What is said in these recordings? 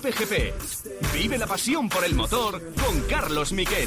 Cope GP. Vive la pasión por el motor con Carlos Miquel.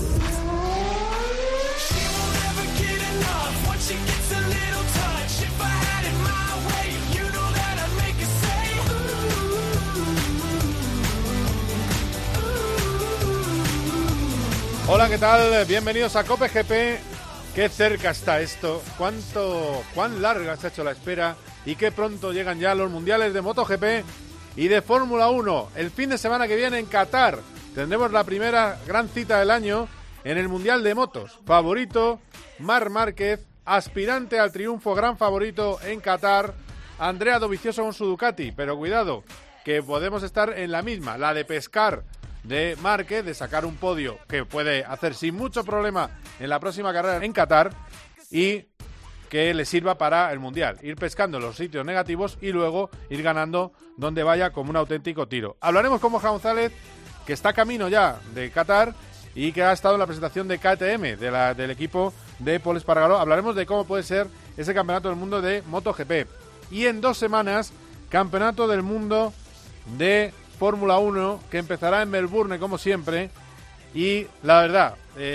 Hola, ¿qué tal? Bienvenidos a Cope GP. Qué cerca está esto, cuán larga se ha hecho la espera y qué pronto llegan ya los mundiales de MotoGP y de Fórmula 1. El fin de semana que viene en Qatar tendremos la primera gran cita del año en el Mundial de Motos. Favorito, Marc Márquez, aspirante al triunfo, gran favorito en Qatar, Andrea Dovizioso con su Ducati, pero cuidado, que podemos estar en la misma, la de pescar de Márquez, de sacar un podio que puede hacer sin mucho problema en la próxima carrera en Qatar y que le sirva para el Mundial, ir pescando los sitios negativos y luego ir ganando donde vaya como un auténtico tiro. Hablaremos con Borja González, que está camino ya de Qatar y que ha estado en la presentación de KTM, del equipo de Pol Espargaró. Hablaremos de cómo puede ser ese campeonato del mundo de MotoGP. Y en 2 semanas, campeonato del mundo de Fórmula 1, que empezará en Melbourne, como siempre. Y la verdad,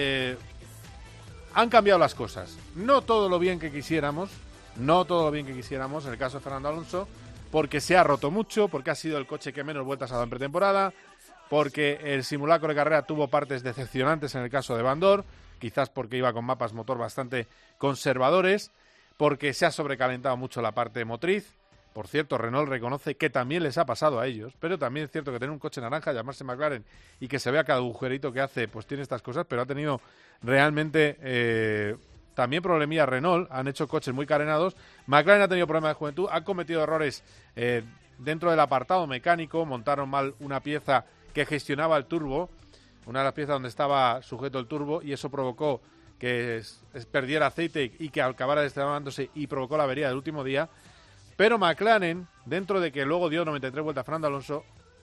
han cambiado las cosas. No todo lo bien que quisiéramos, en el caso de Fernando Alonso, porque se ha roto mucho, porque ha sido el coche que menos vueltas ha dado en pretemporada, porque el simulacro de carrera tuvo partes decepcionantes en el caso de Van Dorn, quizás porque iba con mapas motor bastante conservadores, porque se ha sobrecalentado mucho la parte motriz. Por cierto, Renault reconoce que también les ha pasado a ellos, pero también es cierto que tener un coche naranja, llamarse McLaren y que se vea cada agujerito que hace, pues tiene estas cosas, pero ha tenido realmente también problemillas Renault, han hecho coches muy carenados. McLaren ha tenido problemas de juventud, ha cometido errores dentro del apartado mecánico, montaron mal una pieza que gestionaba el turbo, una de las piezas donde estaba sujeto el turbo, y eso provocó que perdiera aceite y que acabara destramándose y provocó la avería del último día. Pero McLaren, dentro de que luego dio 93 vueltas a Fernando Alonso,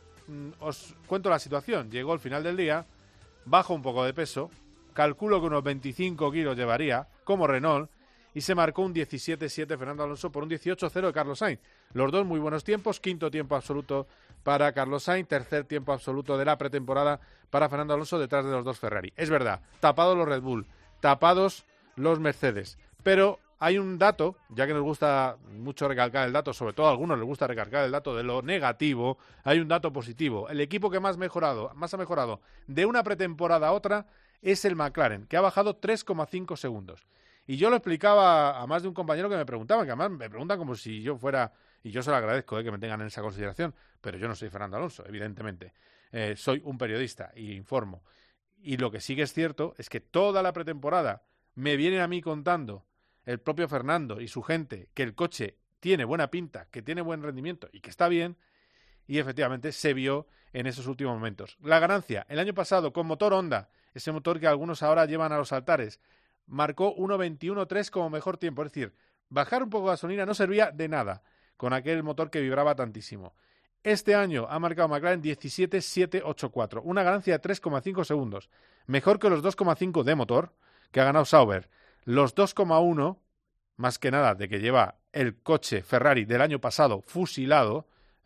os cuento la situación. Llegó al final del día, bajó un poco de peso, calculo que unos 25 kilos llevaría, como Renault, y se marcó un 17.7 Fernando Alonso por un 18.0 de Carlos Sainz. Los dos muy buenos tiempos, quinto tiempo absoluto para Carlos Sainz, tercer tiempo absoluto de la pretemporada para Fernando Alonso detrás de los dos Ferrari. Es verdad, tapados los Red Bull, tapados los Mercedes, pero hay un dato, ya que nos gusta mucho recalcar el dato, sobre todo a algunos les gusta recalcar el dato de lo negativo, hay un dato positivo. El equipo que más ha mejorado de una pretemporada a otra es el McLaren, que ha bajado 3,5 segundos. Y yo lo explicaba a más de un compañero que me preguntaba, que además me preguntan como si yo fuera, y yo se lo agradezco que me tengan en esa consideración, pero yo no soy Fernando Alonso, evidentemente. Soy un periodista y informo. Y lo que sí que es cierto es que toda la pretemporada me vienen a mí contando el propio Fernando y su gente que el coche tiene buena pinta, que tiene buen rendimiento y que está bien, y efectivamente se vio en esos últimos momentos. La ganancia, el año pasado con motor Honda, ese motor que algunos ahora llevan a los altares, marcó 1.21.3 como mejor tiempo, es decir, bajar un poco de gasolina no servía de nada con aquel motor que vibraba tantísimo. Este año ha marcado McLaren 17.784, una ganancia de 3,5 segundos, mejor que los 2,5 de motor que ha ganado Sauber. Los 2,1, más que nada, de que lleva el coche Ferrari del año pasado fusilado,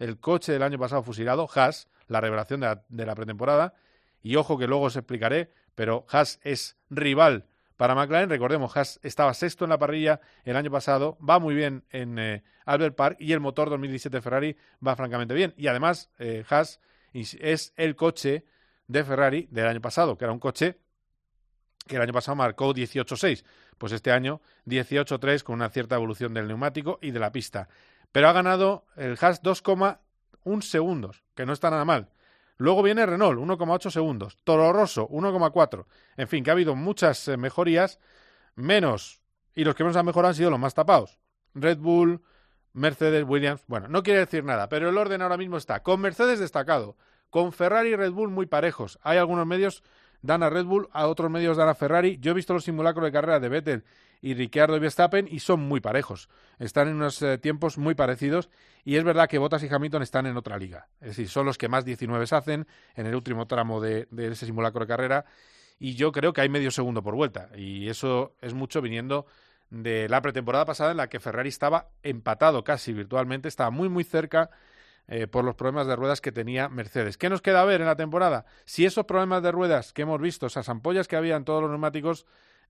Haas, la revelación de la pretemporada, y ojo que luego os explicaré, pero Haas es rival para McLaren. Recordemos, Haas estaba sexto en la parrilla el año pasado, va muy bien en Albert Park, y el motor 2017 Ferrari va francamente bien. Y además, Haas es el coche de Ferrari del año pasado, que era un coche que el año pasado marcó 18.6, pues este año 18.3 con una cierta evolución del neumático y de la pista. Pero ha ganado el Haas 2,1 segundos, que no está nada mal. Luego viene Renault, 1,8 segundos. Toro Rosso, 1,4. En fin, que ha habido muchas mejorías, menos, y los que menos han mejorado han sido los más tapados. Red Bull, Mercedes, Williams. Bueno, no quiere decir nada, pero el orden ahora mismo está con Mercedes destacado, con Ferrari y Red Bull muy parejos. Hay algunos medios dan a Red Bull, a otros medios dan a Ferrari. Yo he visto los simulacros de carrera de Vettel y Ricciardo y Verstappen y son muy parejos. Están en unos tiempos muy parecidos y es verdad que Bottas y Hamilton están en otra liga. Es decir, son los que más 19 hacen en el último tramo de ese simulacro de carrera y yo creo que hay medio segundo por vuelta y eso es mucho viniendo de la pretemporada pasada en la que Ferrari estaba empatado casi virtualmente, estaba muy muy cerca por los problemas de ruedas que tenía Mercedes. ¿Qué nos queda ver en la temporada? Si esos problemas de ruedas que hemos visto, esas ampollas que había en todos los neumáticos,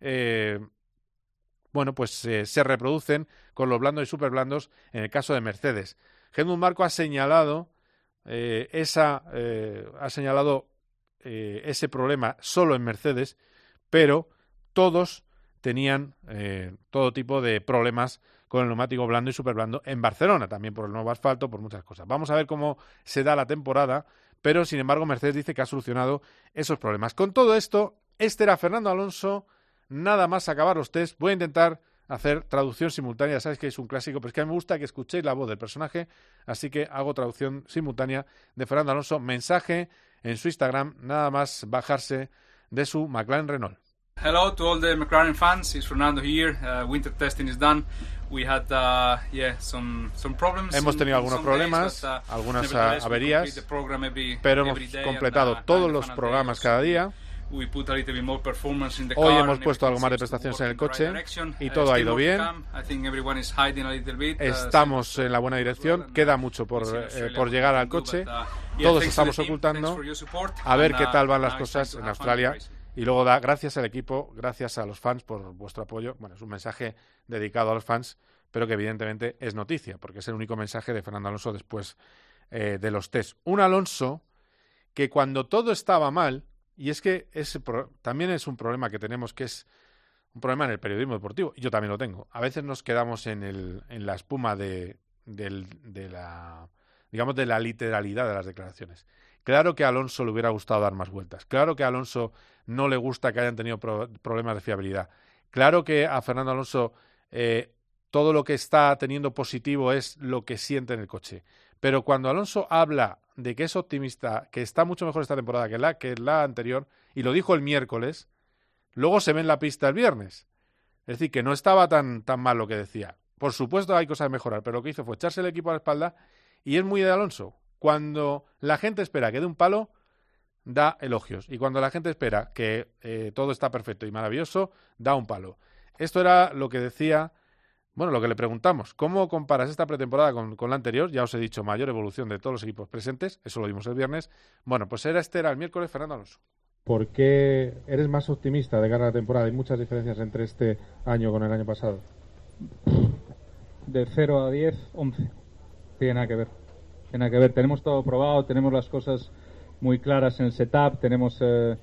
se reproducen con los blandos y super blandos en el caso de Mercedes. Helmut Marko ha señalado ese problema solo en Mercedes, pero todos tenían todo tipo de problemas con el neumático blando y superblando en Barcelona, también por el nuevo asfalto, por muchas cosas. Vamos a ver cómo se da la temporada, pero sin embargo Mercedes dice que ha solucionado esos problemas. Con todo esto, este era Fernando Alonso, nada más acabar los test. Voy a intentar hacer traducción simultánea, sabes que es un clásico, pero es que a mí me gusta que escuchéis la voz del personaje, así que hago traducción simultánea de Fernando Alonso. Mensaje en su Instagram, nada más bajarse de su McLaren Renault. Hello to all the McLaren fans. It's Fernando here. Winter testing is done. We had some problems. Hemos tenido algunos problemas, algunas averías, pero hemos completado todos los programas cada día. Hoy hemos puesto algo más de prestaciones en el coche y todo ha ido bien. Estamos en la buena dirección. Queda mucho por llegar al coche. Todos estamos ocultando a ver qué tal van las cosas en Australia. Y luego gracias al equipo, gracias a los fans por vuestro apoyo. Bueno, es un mensaje dedicado a los fans, pero que evidentemente es noticia, porque es el único mensaje de Fernando Alonso después de los test. Un Alonso que cuando todo estaba mal, y es que también es un problema que tenemos, que es un problema en el periodismo deportivo, y yo también lo tengo. A veces nos quedamos en la espuma de la literalidad de las declaraciones. Claro que a Alonso le hubiera gustado dar más vueltas. Claro que a Alonso no le gusta que hayan tenido problemas de fiabilidad. Claro que a Fernando Alonso todo lo que está teniendo positivo es lo que siente en el coche. Pero cuando Alonso habla de que es optimista, que está mucho mejor esta temporada que la anterior, y lo dijo el miércoles, luego se ve en la pista el viernes. Es decir, que no estaba tan mal lo que decía. Por supuesto hay cosas a mejorar, pero lo que hizo fue echarse el equipo a la espalda, y es muy de Alonso. Cuando la gente espera que dé un palo, da elogios. Y cuando la gente espera que todo está perfecto y maravilloso, da un palo. Esto era lo que decía, lo que le preguntamos. ¿Cómo comparas esta pretemporada con la anterior? Ya os he dicho, mayor evolución de todos los equipos presentes. Eso lo vimos el viernes. Bueno, pues era el miércoles, Fernando Alonso. ¿Por qué eres más optimista de cara a la temporada? Hay muchas diferencias entre este año con el año pasado. De 0 a 10, 11. Tiene nada que ver. Tenemos todo probado, tenemos las cosas muy claras en el setup, tenemos el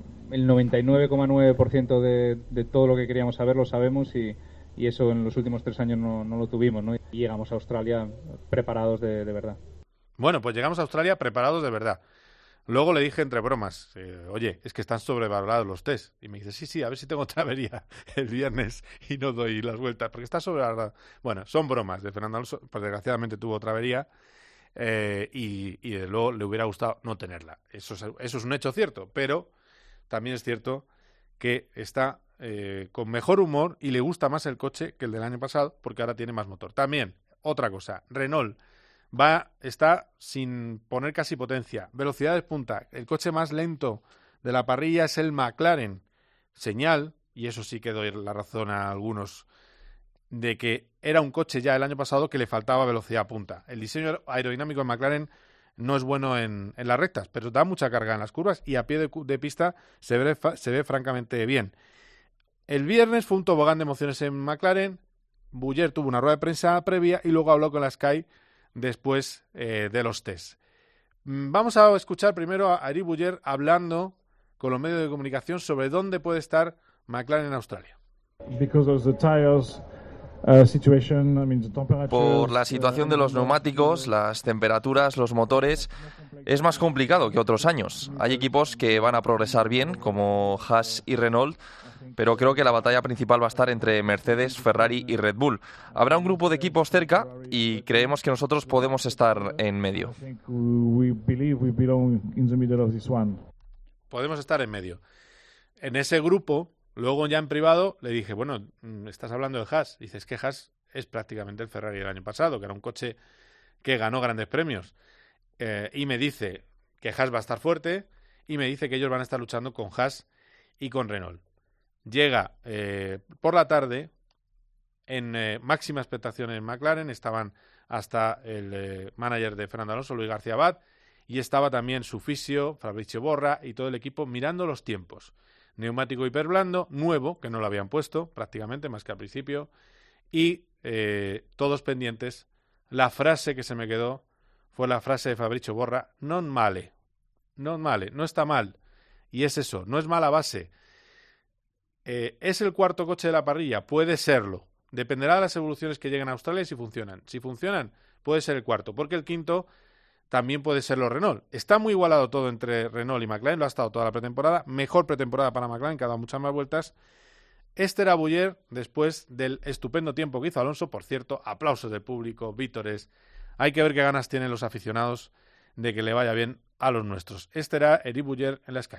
99,9% de todo lo que queríamos saber, lo sabemos y eso en los últimos 3 años no lo tuvimos, ¿no? Y llegamos a Australia preparados de verdad. Bueno, pues llegamos a Australia preparados de verdad. Luego le dije entre bromas, oye, es que están sobrevalorados los test. Y me dice, sí, a ver si tengo otra avería el viernes y no doy las vueltas, porque está sobrevalorado. Bueno, son bromas de Fernando Alonso, pues desgraciadamente tuvo otra avería. Y desde luego le hubiera gustado no tenerla. Eso es un hecho cierto, pero también es cierto que está con mejor humor y le gusta más el coche que el del año pasado porque ahora tiene más motor. También, otra cosa, Renault está sin poner casi potencia, velocidad de punta. El coche más lento de la parrilla es el McLaren. Señal, y eso sí que doy la razón a algunos, de que era un coche ya el año pasado que le faltaba velocidad punta. El diseño aerodinámico de McLaren no es bueno en las rectas, pero da mucha carga en las curvas y a pie de pista se ve francamente bien. El viernes fue un tobogán de emociones en McLaren. Buller tuvo una rueda de prensa previa y luego habló con la Sky después de los tests. Vamos a escuchar primero a Eric Buller hablando con los medios de comunicación sobre dónde puede estar McLaren en Australia. Por la situación de los neumáticos, las temperaturas, los motores, es más complicado que otros años. Hay equipos que van a progresar bien, como Haas y Renault, pero creo que la batalla principal va a estar entre Mercedes, Ferrari y Red Bull. Habrá un grupo de equipos cerca y creemos que nosotros podemos estar en medio. Podemos estar en medio. En ese grupo, luego ya en privado, le dije, bueno, estás hablando de Haas. Dices que Haas es prácticamente el Ferrari del año pasado, que era un coche que ganó grandes premios. Y me dice que Haas va a estar fuerte y me dice que ellos van a estar luchando con Haas y con Renault. Llega por la tarde en máxima expectación en McLaren, estaban hasta el manager de Fernando Alonso, Luis García Abad, y estaba también su fisio, Fabrizio Borra, y todo el equipo mirando los tiempos. Neumático hiperblando, nuevo, que no lo habían puesto prácticamente, más que al principio, y todos pendientes. La frase que se me quedó fue la frase de Fabrizio Borra: non male, no está mal. Y es eso, no es mala base. ¿Es el cuarto coche de la parrilla? Puede serlo. Dependerá de las evoluciones que lleguen a Australia y si funcionan. Si funcionan, puede ser el cuarto, porque el quinto también puede ser los Renault. Está muy igualado todo entre Renault y McLaren, lo ha estado toda la pretemporada. Mejor pretemporada para McLaren, que ha dado muchas más vueltas. Este era Bowyer, después del estupendo tiempo que hizo Alonso. Por cierto, aplausos del público, vítores. Hay que ver qué ganas tienen los aficionados de que le vaya bien a los nuestros. Este era Eric Bowyer en la Sky.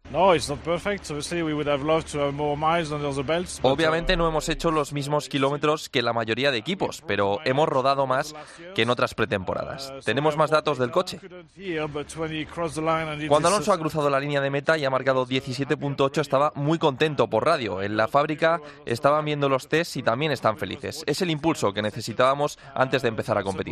Obviamente no hemos hecho los mismos kilómetros que la mayoría de equipos, pero hemos rodado más que en otras pretemporadas. Tenemos más datos del coche. Cuando Alonso ha cruzado la línea de meta y ha marcado 17.8, estaba muy contento por radio. En la fábrica estaban viendo los tests y también están felices. Es el impulso que necesitábamos antes de empezar a competir.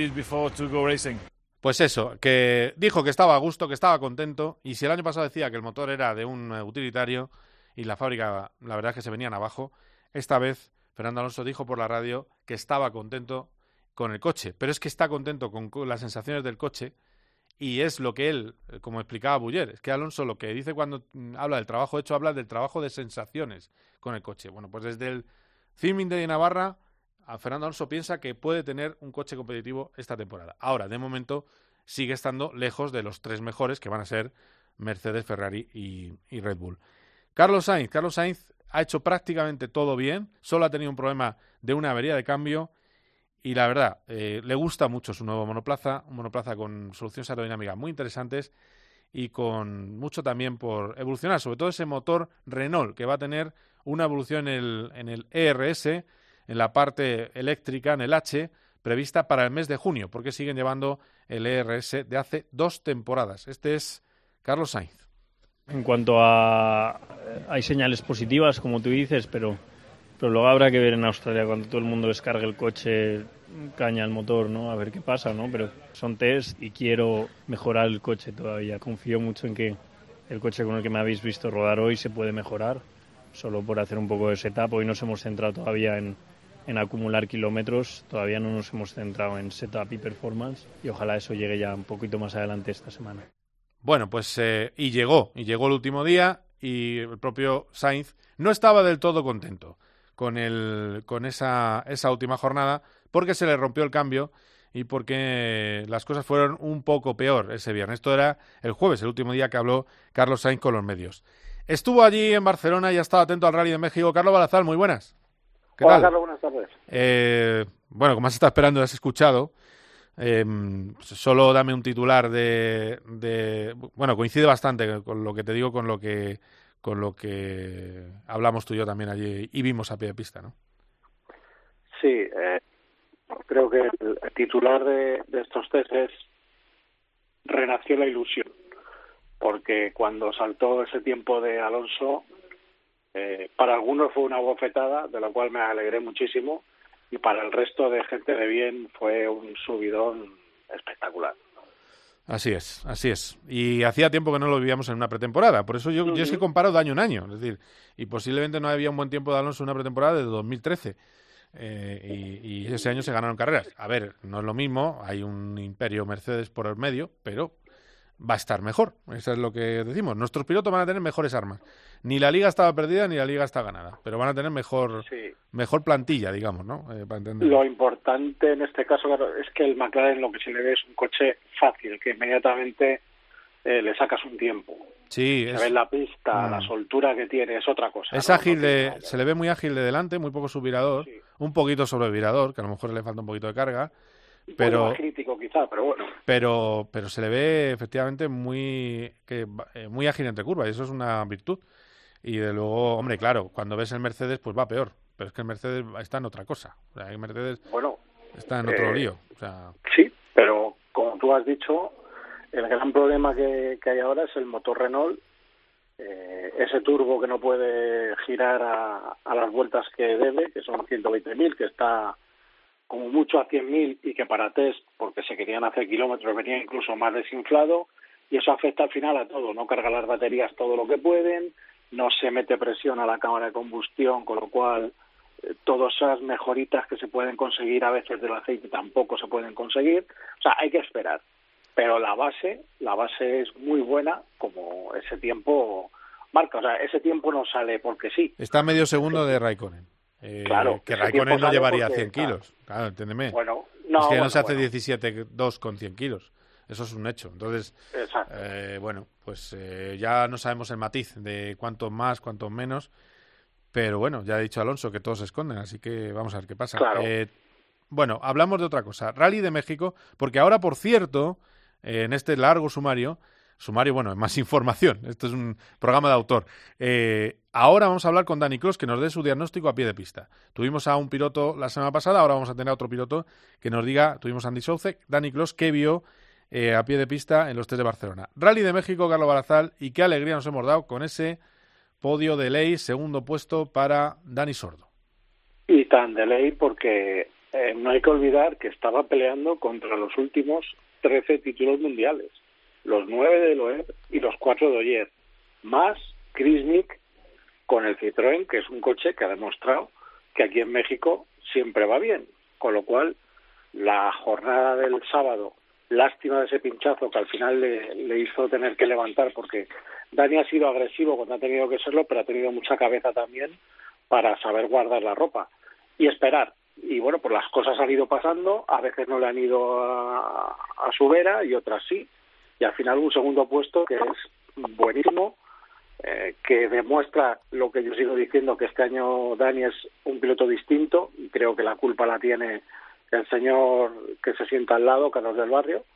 Pues eso, que dijo que estaba a gusto, que estaba contento, y si el año pasado decía que el motor era de un utilitario y la fábrica, la verdad es que se venían abajo, esta vez Fernando Alonso dijo por la radio que estaba contento con el coche, pero es que está contento con las sensaciones del coche, y es lo que él, como explicaba Bowyer, es que Alonso lo que dice cuando habla del trabajo hecho, habla del trabajo de sensaciones con el coche. Bueno, pues desde el Filming de Navarra, a Fernando Alonso piensa que puede tener un coche competitivo esta temporada. Ahora, de momento, sigue estando lejos de los tres mejores, que van a ser Mercedes, Ferrari y Red Bull. Carlos Sainz ha hecho prácticamente todo bien, solo ha tenido un problema de una avería de cambio, y la verdad, le gusta mucho su nuevo monoplaza, un monoplaza con soluciones aerodinámicas muy interesantes y con mucho también por evolucionar, sobre todo ese motor Renault, que va a tener una evolución en el ERS, en la parte eléctrica, en el H, prevista para el mes de junio, porque siguen llevando el ERS de hace 2 temporadas. Este es Carlos Sainz. En cuanto a... hay señales positivas, como tú dices, pero luego habrá que ver en Australia cuando todo el mundo descargue el coche, caña el motor, ¿no? A ver qué pasa, ¿no? Pero son test y quiero mejorar el coche todavía. Confío mucho en que el coche con el que me habéis visto rodar hoy se puede mejorar, solo por hacer un poco de setup. Hoy nos hemos centrado todavía en acumular kilómetros, todavía no nos hemos centrado en setup y performance, y ojalá eso llegue ya un poquito más adelante esta semana. Bueno, pues y llegó el último día, y el propio Sainz no estaba del todo contento con esa última jornada, porque se le rompió el cambio y porque las cosas fueron un poco peor ese viernes. Esto era el jueves, el último día que habló Carlos Sainz con los medios. Estuvo allí en Barcelona y ha estado atento al Rally de México. Carlos Balazar, muy buenas. ¿Qué Hola, tal? Carlos, buenas tardes. Bueno, como has estado esperando, has escuchado. Solo dame un titular bueno, coincide bastante con lo que te digo, con lo que hablamos tú y yo también allí y vimos a pie de pista, ¿no? Sí, creo que el titular de estos test es: renació la ilusión, porque cuando saltó ese tiempo de Alonso, para algunos fue una bofetada, de la cual me alegré muchísimo, y para el resto de gente de bien fue un subidón espectacular. Así es. Y hacía tiempo que no lo vivíamos en una pretemporada. Por eso yo es que comparo de año en año. Es decir, y posiblemente no había un buen tiempo de Alonso en una pretemporada desde 2013. Y ese año se ganaron carreras. A ver, no es lo mismo. Hay un imperio Mercedes por el medio, pero va a estar mejor. Eso es lo que decimos. Nuestros pilotos van a tener mejores armas. Ni la liga estaba perdida ni la liga está ganada. Pero van a tener mejor plantilla, digamos, ¿no? Para entender. Lo importante en este caso, claro, es que el McLaren lo que se le ve es un coche fácil, que inmediatamente le sacas un tiempo. Sí, se ve en la pista, la soltura que tiene, es otra cosa. Es ágil, se le ve muy ágil de delante, muy poco subvirador, un poquito sobrevirador, que a lo mejor le falta un poquito de carga. Pero más crítico quizá, pero bueno. Pero se le ve efectivamente muy ágil entre curvas, y eso es una virtud. Y de luego, hombre, claro, cuando ves el Mercedes, pues va peor. Pero es que el Mercedes está en otra cosa. O sea, el Mercedes está en otro lío. O sea... Sí, pero como tú has dicho, el gran problema que hay ahora es el motor Renault. Ese turbo que no puede girar a las vueltas que debe, que son 120.000, que está como mucho a 100.000 y que para test, porque se querían hacer kilómetros, venía incluso más desinflado, y eso afecta al final a todo. No carga las baterías todo lo que pueden, no se mete presión a la cámara de combustión, con lo cual todas esas mejoritas que se pueden conseguir a veces del aceite tampoco se pueden conseguir. O sea, hay que esperar. Pero la base es muy buena, como ese tiempo marca. O sea, ese tiempo no sale porque sí. Está a medio segundo de Raikkonen. Claro. Que Raikkonen no llevaría 100 kilos. Claro, entiéndeme. Bueno, es que no se hace 17.2 con 100 kilos. Eso es un hecho. Entonces, pues ya no sabemos el matiz de cuánto más, cuánto menos. Pero bueno, ya ha dicho Alonso que todos se esconden, así que vamos a ver qué pasa. Claro. Bueno, hablamos de otra cosa. Rally de México, porque ahora, por cierto, en este largo sumario, bueno, más información. Esto es un programa de autor. Ahora vamos a hablar con Dani Clos, que nos dé su diagnóstico a pie de pista. Tuvimos a un piloto la semana pasada, ahora vamos a tener a otro piloto que nos diga, tuvimos a Andy Soucek, Dani Clos, qué vio a pie de pista en los test de Barcelona. Rally de México, Carlos Barazal, y qué alegría nos hemos dado con ese podio de ley, segundo puesto para Dani Sordo. Y tan de ley porque no hay que olvidar que estaba peleando contra los últimos 13 títulos mundiales, los 9 de Loeb y los 4 de Ogier, más Chris Nick con el Citroën, que es un coche que ha demostrado que aquí en México siempre va bien, con lo cual la jornada del sábado, lástima de ese pinchazo que al final le hizo tener que levantar, porque Dani ha sido agresivo cuando ha tenido que serlo, pero ha tenido mucha cabeza también para saber guardar la ropa y esperar. Y bueno, pues las cosas han ido pasando, a veces no le han ido a su vera y otras sí, y al final un segundo puesto que es buenísimo, que demuestra lo que yo sigo diciendo, que este año Dani es un piloto distinto, y creo que la culpa la tiene el señor que se sienta al lado, Carlos del Barrio,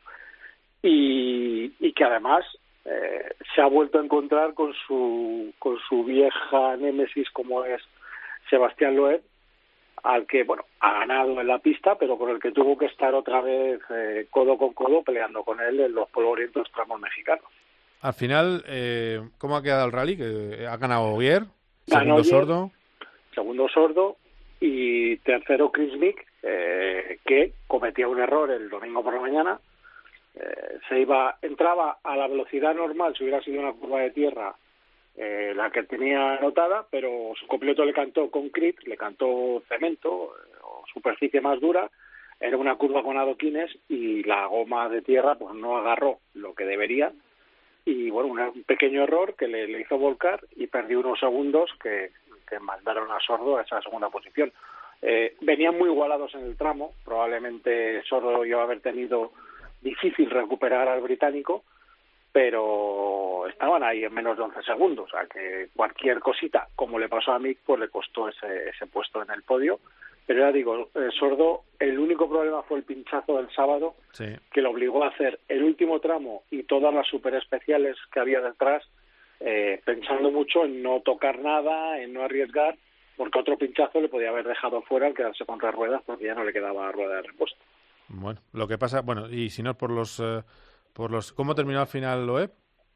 y que además se ha vuelto a encontrar con su vieja némesis como es Sebastián Loeb, al que, bueno, ha ganado en la pista, pero con el que tuvo que estar otra vez codo con codo peleando con él en los polvorientos tramos mexicanos. Al final, ¿cómo ha quedado el rally? Que ha ganado Ogier, segundo Sordo y tercero Chris Mick, que cometía un error el domingo por la mañana. Entraba a la velocidad normal si hubiera sido una curva de tierra, la que tenía anotada, pero su copiloto le cantó concrete, le cantó cemento o superficie más dura. Era una curva con adoquines y la goma de tierra pues no agarró lo que debería, y bueno, un pequeño error que le hizo volcar y perdió unos segundos que mandaron a Sordo a esa segunda posición. Venían muy igualados en el tramo, probablemente Sordo iba a haber tenido difícil recuperar al británico, pero estaban ahí en menos de 11 segundos, o sea que cualquier cosita, como le pasó a Mick, pues le costó ese puesto en el podio. Pero ya digo, Sordo, el único problema fue el pinchazo del sábado, sí, que lo obligó a hacer el último tramo y todas las super especiales que había detrás, pensando mucho en no tocar nada, en no arriesgar, porque otro pinchazo le podía haber dejado fuera al quedarse contra ruedas, porque ya no le quedaba rueda de repuesto. Bueno, lo que pasa, y si no es por los ¿cómo terminó al final Loeb?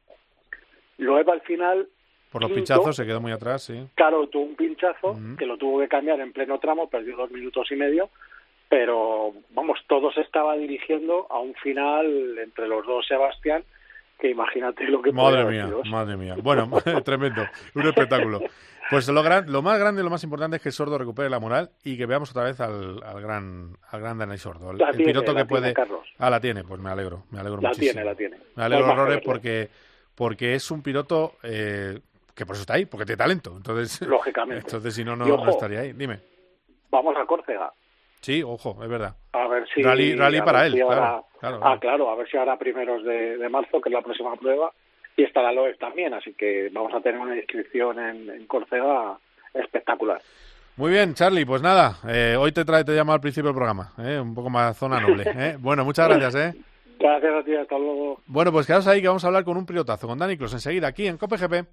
Loeb al final, por los pinchazos se quedó muy atrás, sí. Claro, tuvo un pinchazo que lo tuvo que cambiar en pleno tramo, perdió 2 minutos y medio, pero vamos, todo se estaba dirigiendo a un final entre los dos Sebastián, que imagínate lo que Madre mía. Bueno, tremendo, un espectáculo. Pues lo más grande y lo más importante es que Sordo recupere la moral y que veamos otra vez al gran Dani Sordo. El piloto que puede... Carlos. La tiene, pues me alegro muchísimo. La tiene. Me alegro horrores porque es un piloto que por eso está ahí, porque tiene talento. Entonces, lógicamente. Entonces si no ojo, estaría ahí. Dime. Vamos a Córcega. Sí, ojo, es verdad. A ver si... Rally para él, claro. Claro, a ver si ahora primeros de marzo, que es la próxima prueba, y estará Loeb también, así que vamos a tener una inscripción en Córcega espectacular. Muy bien, Charlie, pues nada, hoy te llamo al principio del programa, un poco más zona noble. Bueno, muchas gracias. Gracias a ti, hasta luego. Bueno, pues quedaos ahí que vamos a hablar con un pilotazo, con Dani Clos, enseguida aquí en Cope GP.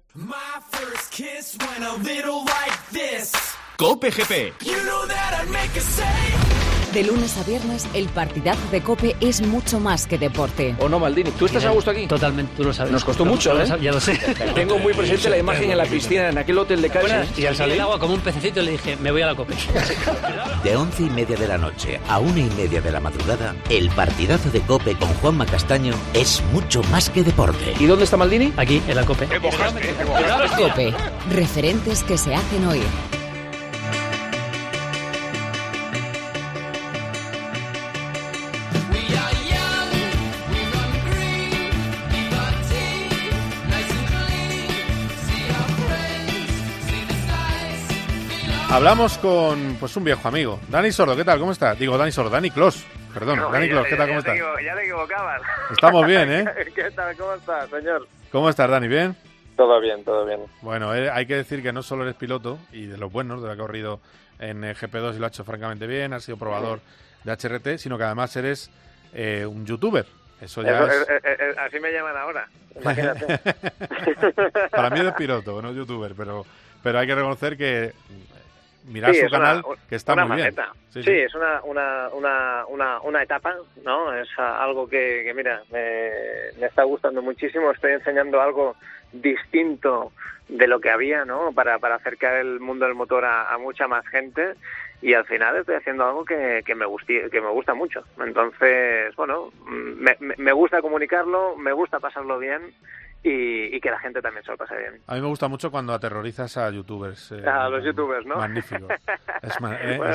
Cope GP. De lunes a viernes, el partidazo de COPE es mucho más que deporte. ¿O no, Maldini? ¿Tú estás a gusto aquí? Totalmente, tú lo sabes. Nos costó mucho, ¿eh? Ya lo sé. Tengo muy presente la imagen en la piscina, en aquel hotel de Cádiz. Y al salir del agua como un pececito le dije, me voy a la COPE. De 11:30 de la noche a 1:30 de la madrugada, el partidazo de COPE con Juanma Castaño es mucho más que deporte. ¿Y dónde está Maldini? Aquí, en la COPE. COPE. Referentes que se hacen oír. Hablamos con un viejo amigo, Dani Sordo. ¿Qué tal? ¿Cómo estás? Digo, Dani Sordo, Dani Clos. Perdón, no, Dani Clos, ¿qué tal? ¿Cómo estás? Ya te equivocabas. Estamos bien, ¿eh? ¿Qué tal? ¿Cómo estás, señor? ¿Cómo estás, Dani? ¿Bien? Todo bien, todo bien. Bueno, hay que decir que no solo eres piloto y de los buenos, de lo que ha corrido en GP2 y lo ha hecho francamente bien, has sido probador de HRT, sino que además eres un youtuber. Eso ya así me llaman ahora, imagínate. Para mí eres piloto, no youtuber, pero hay que reconocer que mirar su canal, que está muy bien. Sí, es una etapa, ¿no? Es algo que mira, me está gustando muchísimo. Estoy enseñando algo distinto de lo que había, ¿no? Para acercar el mundo del motor a mucha más gente. Y al final estoy haciendo algo que me gusta mucho. Entonces, bueno, me gusta comunicarlo, me gusta pasarlo bien y que la gente también se lo pase bien. A mí me gusta mucho cuando aterrorizas a youtubers. A los youtubers, ¿no? Magnífico. Bueno,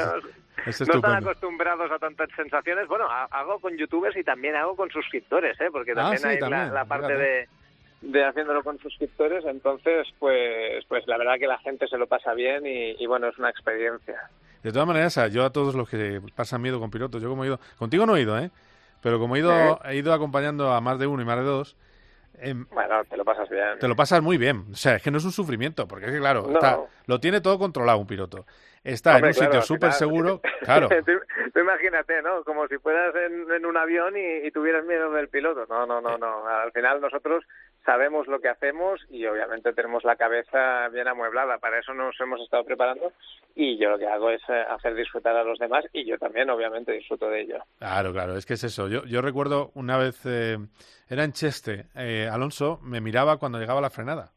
es no están acostumbrados a tantas sensaciones. Bueno, hago con youtubers y también hago con suscriptores, ¿eh? Porque también hay la parte de haciéndolo con suscriptores. Entonces, pues la verdad que la gente se lo pasa bien y bueno, es una experiencia. De todas maneras, yo a todos los que pasan miedo con pilotos, yo como he ido, contigo no he ido, pero como he ido acompañando a más de uno y más de dos, bueno, te lo pasas bien. Te lo pasas muy bien. O sea, es que no es un sufrimiento, porque es que, claro, lo tiene todo controlado un piloto. Está en un sitio súper seguro, claro. Tú imagínate, ¿no? Como si fueras en un avión y tuvieras miedo del piloto. No. Al final nosotros sabemos lo que hacemos y obviamente tenemos la cabeza bien amueblada. Para eso nos hemos estado preparando y yo lo que hago es hacer disfrutar a los demás y yo también, obviamente, disfruto de ello. Claro, es que es eso. Yo recuerdo una vez, era en Cheste, Alonso me miraba cuando llegaba la frenada.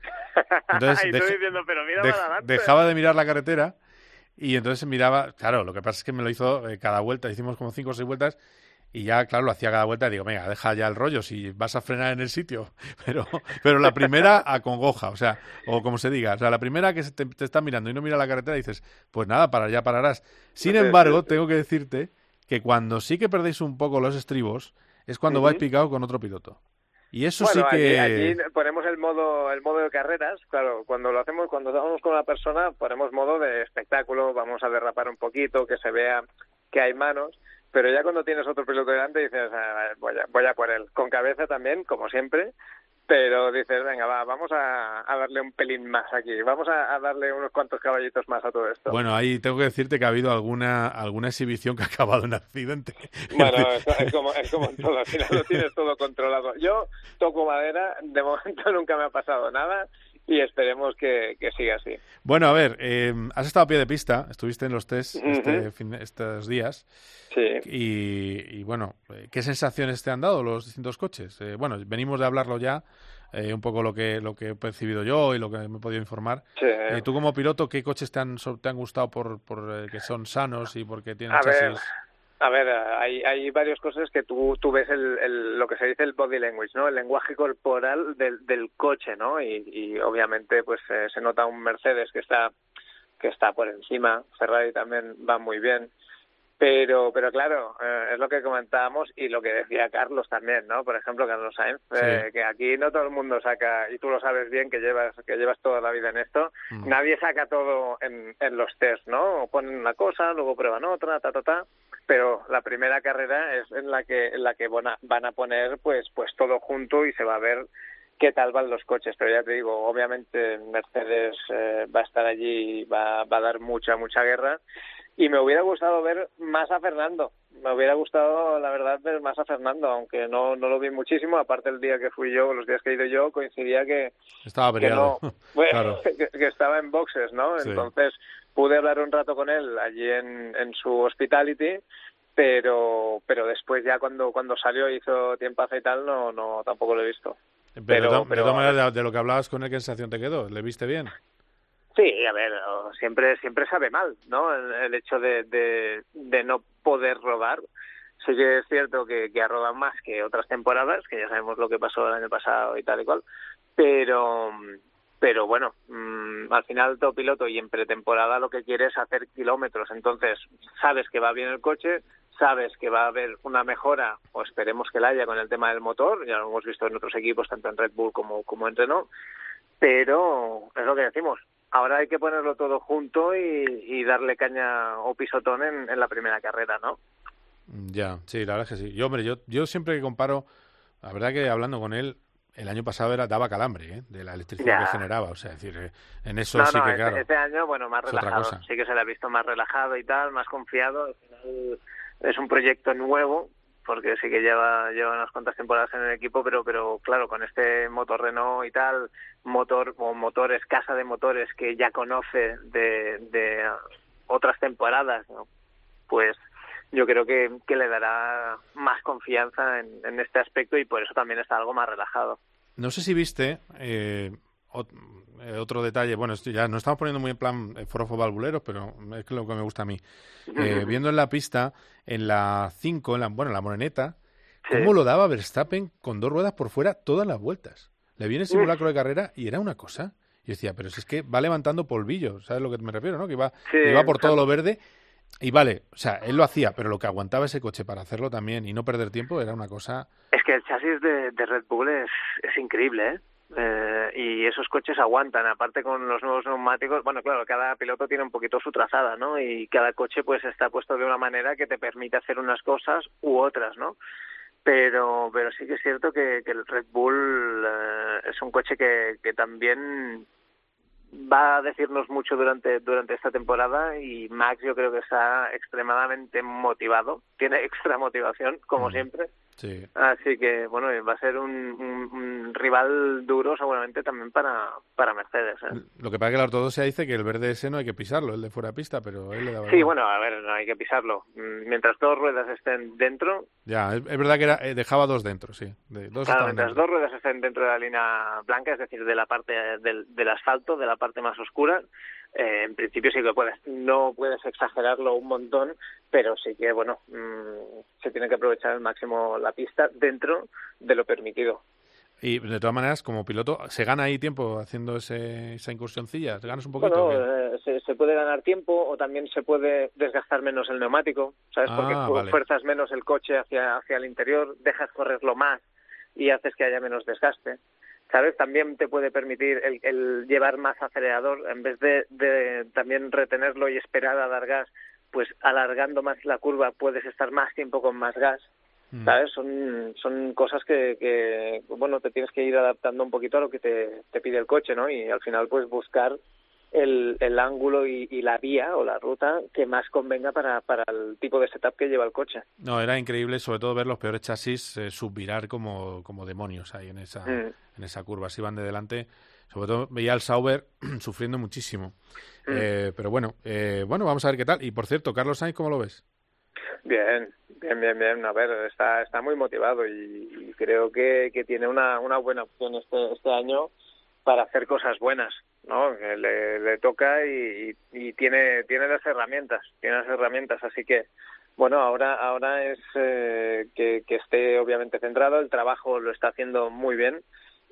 Entonces diciendo, pero mira para adelante. Dejaba de mirar la carretera y entonces miraba, claro, lo que pasa es que me lo hizo cada vuelta, hicimos como 5 o 6 vueltas y ya, claro, lo hacía cada vuelta y digo, venga, deja ya el rollo si vas a frenar en el sitio, pero la primera acongoja, o como se diga, la primera que te está mirando y no mira la carretera dices, pues nada, ya pararás. Sin embargo, tengo que decirte que cuando sí que perdéis un poco los estribos es cuando vais picado con otro piloto. Y eso sí que... Aquí ponemos el modo de carreras, claro, cuando estamos con una persona ponemos modo de espectáculo, vamos a derrapar un poquito, que se vea que hay manos, pero ya cuando tienes otro piloto delante dices, voy a por él, con cabeza también, como siempre, pero dices, venga, vamos a darle un pelín más aquí, vamos a darle unos cuantos caballitos más a todo esto. Bueno, ahí tengo que decirte que ha habido alguna exhibición que ha acabado en accidente. Bueno, es como en todo, al final lo tienes todo controlado. Yo toco madera, de momento nunca me ha pasado nada y esperemos que siga así. Bueno, a ver, has estado a pie de pista, estuviste en los test estos días. Sí. Y bueno, ¿qué sensaciones te han dado los distintos coches? Bueno, venimos de hablarlo ya, un poco lo que he percibido yo y lo que me he podido informar. Sí. Tú como piloto, ¿qué coches te han gustado por que son sanos y porque tienen chasis? A ver, hay varias cosas que tú ves lo que se dice el body language, ¿no? El lenguaje corporal del coche, ¿no? Y obviamente pues se nota un Mercedes que está por encima. Ferrari también va muy bien. Pero claro, es lo que comentábamos y lo que decía Carlos también, ¿no? Por ejemplo, Carlos Sainz, que aquí no todo el mundo saca, y tú lo sabes bien, que llevas toda la vida en esto, nadie saca todo en los test, ¿no? Ponen una cosa, luego prueban otra, pero la primera carrera es en la que van a poner pues todo junto y se va a ver qué tal van los coches. Pero ya te digo, obviamente Mercedes va a estar allí y va a dar mucha guerra. Y me hubiera gustado ver más a Fernando, me hubiera gustado, la verdad, ver más a Fernando, aunque no lo vi muchísimo. Aparte, el día que fui yo, los días que he ido yo, coincidía que estaba peleado. Bueno, claro. que estaba en boxes, ¿no? Sí. Entonces pude hablar un rato con él allí en su hospitality, pero después ya cuando salió y hizo tiempazo y tal, no tampoco lo he visto. Pero de todas maneras, de lo que hablabas con él, ¿qué sensación te quedó? ¿Le viste bien? Sí, a ver, siempre sabe mal, ¿no? El hecho de no poder rodar. Sí que es cierto que ha rodado más que otras temporadas, que ya sabemos lo que pasó el año pasado y tal y cual, pero bueno, al final todo piloto y en pretemporada lo que quiere es hacer kilómetros, entonces sabes que va bien el coche, sabes que va a haber una mejora, o esperemos que la haya con el tema del motor, ya lo hemos visto en otros equipos, tanto en Red Bull como en Renault, pero es lo que decimos, ahora hay que ponerlo todo junto y darle caña o pisotón en la primera carrera, ¿no? Ya, sí, la verdad es que sí. Yo siempre que comparo, la verdad que hablando con él, el año pasado daba calambre, de la electricidad que generaba, o sea, es decir, en eso sí que claro. Este año, bueno, más relajado, sí que se le ha visto más relajado y tal, más confiado, al final es un proyecto nuevo, porque sí que lleva unas cuantas temporadas en el equipo, pero claro, con este motor Renault y tal, casa de motores que ya conoce de otras temporadas, ¿no? Pues yo creo que le dará más confianza en este aspecto y por eso también está algo más relajado. No sé si viste otro detalle, bueno, esto ya no estamos poniendo muy en plan forofo valvuleros, pero es lo que me gusta a mí. Viendo en la pista, en la 5, en la moreneta, cómo lo daba Verstappen con 2 ruedas por fuera todas las vueltas. Le viene el simulacro de carrera y era una cosa. Y decía, pero si es que va levantando polvillo, ¿sabes a lo que me refiero, no? Que iba por todo lo verde. Y vale, o sea, él lo hacía, pero lo que aguantaba ese coche para hacerlo también y no perder tiempo era una cosa... Es que el chasis de Red Bull es increíble, y esos coches aguantan, aparte con los nuevos neumáticos, bueno, claro, cada piloto tiene un poquito su trazada, ¿no? Y cada coche pues está puesto de una manera que te permite hacer unas cosas u otras, ¿no? Pero sí que es cierto que el Red Bull es un coche que también va a decirnos mucho durante esta temporada, y Max yo creo que está extremadamente motivado, tiene extra motivación como siempre, sí. Así que bueno, va a ser un rival duro seguramente también para Mercedes, Lo que pasa es que la ortodoxia dice que el verde ese no hay que pisarlo, el de fuera de pista, pero él le daba... Sí, bueno, a ver, no hay que pisarlo, mientras 2 ruedas estén dentro. Ya, es verdad que dejaba 2 dentro, sí. Claro, mientras 2 ruedas estén dentro de la línea blanca, es decir, de la parte del asfalto, de la parte más oscura, en principio sí que no puedes exagerarlo un montón, pero sí que, bueno, se tiene que aprovechar al máximo la pista dentro de lo permitido. Y de todas maneras, como piloto, ¿se gana ahí tiempo haciendo esa incursioncilla? ¿Te ganas un poquito? Bueno, se puede ganar tiempo, o también se puede desgastar menos el neumático, ¿sabes? Porque fuerzas menos el coche hacia el interior, dejas correrlo más y haces que haya menos desgaste, ¿sabes? También te puede permitir el llevar más acelerador, en vez de también retenerlo y esperar a dar gas, pues alargando más la curva puedes estar más tiempo con más gas, ¿sabes? Son cosas que bueno, te tienes que ir adaptando un poquito a lo que te pide el coche, ¿no? Y al final pues buscar el ángulo y la vía o la ruta que más convenga para el tipo de setup que lleva el coche. No, era increíble, sobre todo ver los peores chasis subvirar como demonios ahí en esa curva. Si van de delante, sobre todo veía al Sauber sufriendo muchísimo. Pero bueno, vamos a ver qué tal. Y por cierto, Carlos Sainz, ¿cómo lo ves? Bien. A ver, está muy motivado y creo que tiene una buena opción este año para hacer cosas buenas, ¿no? Le toca y tiene las herramientas, así que bueno, ahora es que esté obviamente centrado, el trabajo lo está haciendo muy bien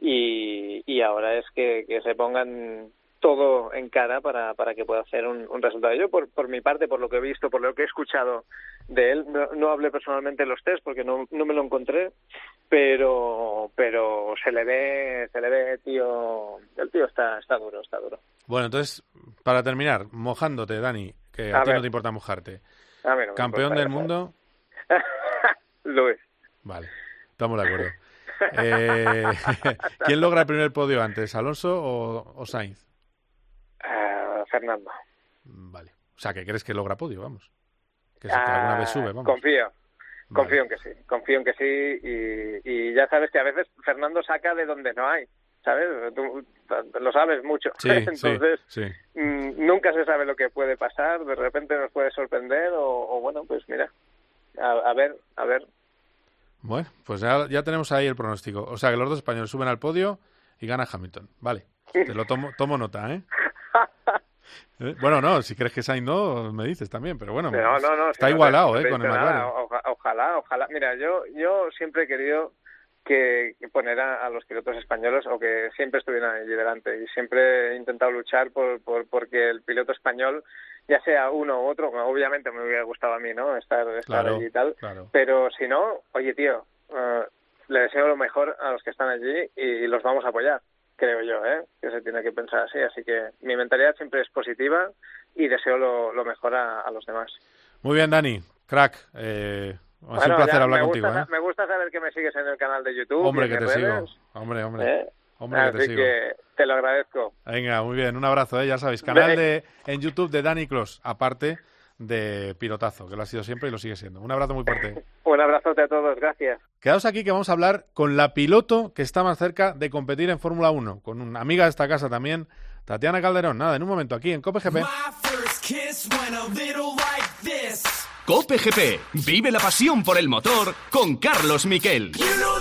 y ahora es que se pongan todo en cara para que pueda hacer un resultado. Yo por mi parte, por lo que he visto, por lo que he escuchado de él, no hablé personalmente de los test porque no me lo encontré, pero se le ve, tío, el tío está duro. Bueno, entonces, para terminar, mojándote, Dani, que a ti no te importa mojarte. A mí no ¿Campeón del mundo? Luis. Vale, estamos de acuerdo. ¿Quién logra el primer podio antes, Alonso o Sainz? Fernando. Vale. O sea, que crees que logra podio, vamos. que alguna vez sube, vamos. Confío en que sí, y ya sabes que a veces Fernando saca de donde no hay, ¿sabes? Tú lo sabes mucho, sí, entonces sí. Nunca se sabe lo que puede pasar, de repente nos puede sorprender o bueno, pues mira, a ver. Bueno, pues ya tenemos ahí el pronóstico. O sea, que los dos españoles suben al podio y gana Hamilton. Vale, te lo tomo nota, ¿eh? Bueno, no, si crees que Sainz no, me dices también, pero bueno, no, está igualado, con el McLaren. Ojalá. Mira, yo siempre he querido que poner a los pilotos españoles o que siempre estuvieran allí delante, y siempre he intentado luchar porque el piloto español, ya sea uno u otro, obviamente me hubiera gustado a mí, ¿no? Estar allí y tal, pero si no, oye tío, le deseo lo mejor a los que están allí y los vamos a apoyar, creo yo, que se tiene que pensar así que mi mentalidad siempre es positiva y deseo lo mejor a los demás. Muy bien, Dani, crack, ha sido un placer hablar contigo. Me gusta saber que me sigues en el canal de YouTube. Hombre, que te sigo. Hombre, que te sigo. Que te lo agradezco. Venga, muy bien, un abrazo, ya sabéis, canal en YouTube de Dani Clos, aparte de pilotazo, que lo ha sido siempre y lo sigue siendo. Un abrazo muy fuerte. Un abrazote a todos, gracias. Quedaos aquí que vamos a hablar con la piloto que está más cerca de competir en Fórmula 1, con una amiga de esta casa también, Tatiana Calderón. Nada, en un momento aquí en COPE GP. COPE GP. Vive la pasión por el motor con Carlos Miquel.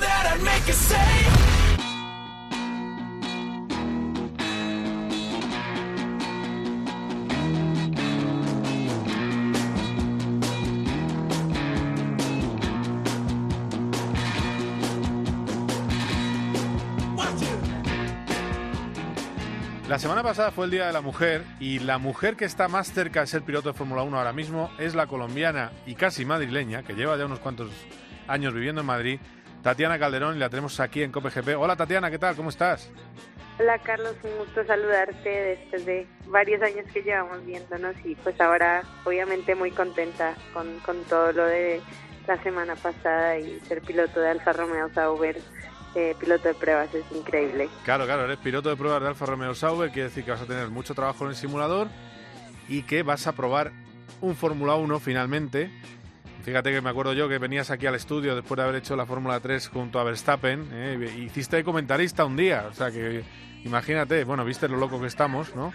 La semana pasada fue el Día de la Mujer y la mujer que está más cerca de ser piloto de Fórmula 1 ahora mismo es la colombiana y casi madrileña, que lleva ya unos cuantos años viviendo en Madrid, Tatiana Calderón, y la tenemos aquí en COPE GP. Hola Tatiana, ¿qué tal? ¿Cómo estás? Hola Carlos, un gusto saludarte después de varios años que llevamos viéndonos y pues ahora obviamente muy contenta con todo lo de la semana pasada y ser piloto de Alfa Romeo Sauber. Piloto de pruebas, es increíble. Claro, eres piloto de pruebas de Alfa Romeo Sauber, quiere decir que vas a tener mucho trabajo en el simulador y que vas a probar un Fórmula 1 finalmente. Fíjate que me acuerdo yo que venías aquí al estudio después de haber hecho la Fórmula 3 junto a Verstappen, hiciste de comentarista un día, o sea que imagínate, bueno, viste lo loco que estamos, ¿no?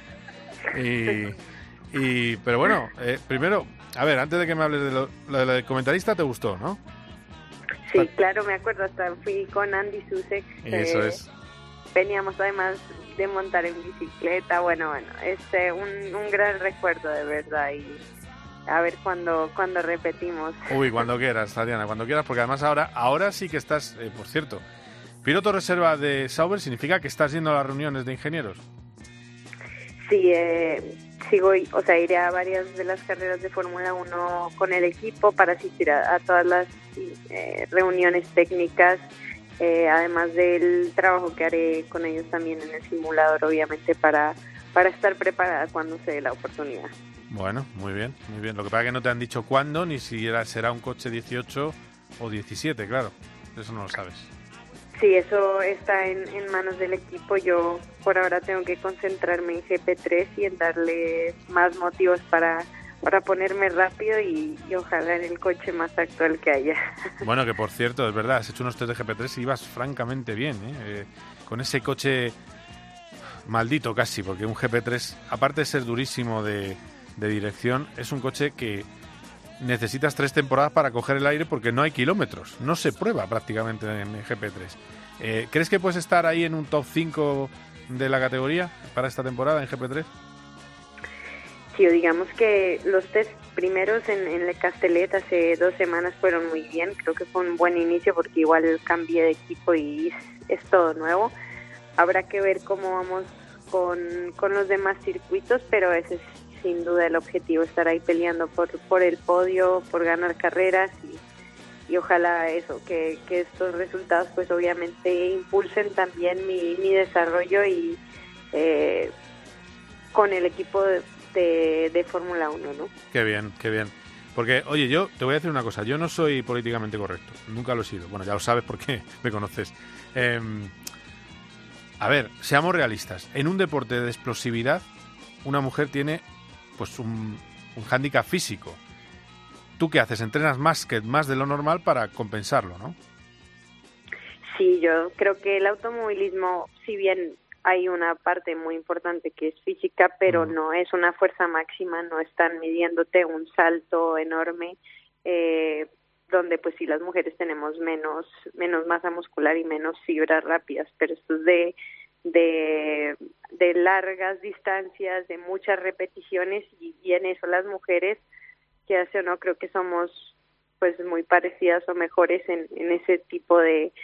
Pero bueno, primero, a ver, antes de que me hables de lo de comentarista, ¿te gustó, no? Sí, claro, me acuerdo, hasta fui con Andy Susek. Eso es. Veníamos además de montar en bicicleta, bueno, es un gran recuerdo de verdad y a ver cuando repetimos. Uy, cuando quieras, Tatiana, cuando quieras, porque además ahora sí que estás, por cierto, piloto reserva de Sauber, ¿significa que estás yendo a las reuniones de ingenieros? Sí, iré a varias de las carreras de Fórmula 1 con el equipo para asistir a todas las reuniones técnicas, además del trabajo que haré con ellos también en el simulador, obviamente, para estar preparada cuando se dé la oportunidad. Bueno, muy bien. Lo que pasa es que no te han dicho cuándo, ni si será un coche 18 o 17, claro. Eso no lo sabes. Sí, eso está en manos del equipo. Yo por ahora tengo que concentrarme en GP3 y en darle más motivos para ponerme rápido y ojalá en el coche más actual que haya. Bueno, que por cierto, es verdad, has hecho unos test de GP3 y ibas francamente bien, con ese coche maldito casi, porque un GP3, aparte de ser durísimo de dirección, es un coche que necesitas 3 temporadas para coger el aire porque no hay kilómetros, no se prueba prácticamente en GP3. ¿Crees que puedes estar ahí en un top 5 de la categoría para esta temporada en GP3? Sí, digamos que los test primeros en Le Castellet hace 2 semanas fueron muy bien, creo que fue un buen inicio porque igual cambié de equipo y es todo nuevo. Habrá que ver cómo vamos con los demás circuitos, pero ese es sin duda el objetivo, estar ahí peleando por el podio, por ganar carreras y ojalá eso, que estos resultados pues obviamente impulsen también mi desarrollo y con el equipo de Fórmula 1, ¿no? Qué bien. Porque, oye, yo te voy a decir una cosa, yo no soy políticamente correcto, nunca lo he sido, bueno, ya lo sabes porque me conoces. A ver, seamos realistas, en un deporte de explosividad, una mujer tiene pues un hándicap físico. ¿tú qué haces? ¿Entrenas más de lo normal para compensarlo, no? Sí, yo creo que el automovilismo, si bien hay una parte muy importante que es física, pero no es una fuerza máxima, no están midiéndote un salto enorme, donde pues sí las mujeres tenemos menos masa muscular y menos fibras rápidas, pero esto es de largas distancias, de muchas repeticiones, y en eso las mujeres, que hace o no, creo que somos pues muy parecidas o mejores en ese tipo de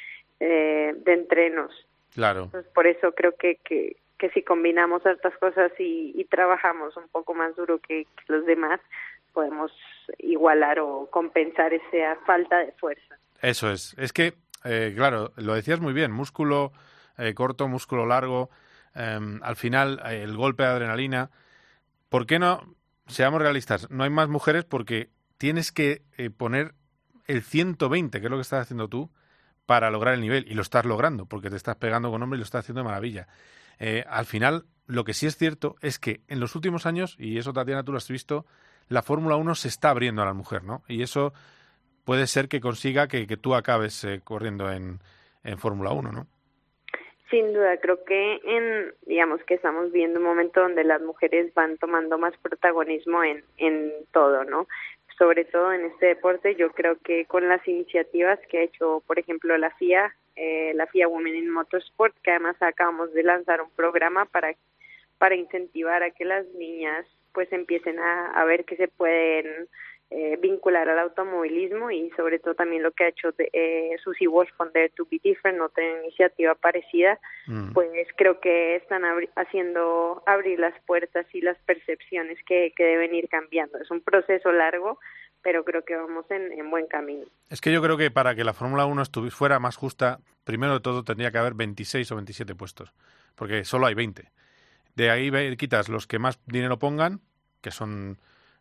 entrenos. Claro. Entonces, por eso creo que si combinamos hartas cosas y trabajamos un poco más duro que los demás, podemos igualar o compensar esa falta de fuerza. Eso es. Es que, claro, lo decías muy bien, músculo corto, músculo largo, al final el golpe de adrenalina. ¿Por qué no? Seamos realistas, no hay más mujeres porque tienes que poner el 120, que es lo que estás haciendo tú, para lograr el nivel, y lo estás logrando, porque te estás pegando con hombres y lo estás haciendo de maravilla. Al final, lo que sí es cierto es que en los últimos años, y eso, Tatiana, tú lo has visto, la Fórmula 1 se está abriendo a la mujer, ¿no? Y eso puede ser que consiga que tú acabes corriendo en Fórmula 1, ¿no? Sin duda, creo que digamos que estamos viendo un momento donde las mujeres van tomando más protagonismo en todo, ¿no? Sobre todo en este deporte. Yo creo que con las iniciativas que ha hecho, por ejemplo, la FIA Women in Motorsport, que además acabamos de lanzar un programa para incentivar a que las niñas pues empiecen a ver que se pueden vincular al automovilismo, y sobre todo también lo que ha hecho Susie Wolf con Dare to Be Different, otra iniciativa parecida, pues creo que están haciendo abrir las puertas y las percepciones que deben ir cambiando. Es un proceso largo, pero creo que vamos en buen camino. Es que yo creo que para que la Fórmula 1 fuera más justa, primero de todo tendría que haber 26 o 27 puestos, porque solo hay 20. De ahí quitas los que más dinero pongan, que son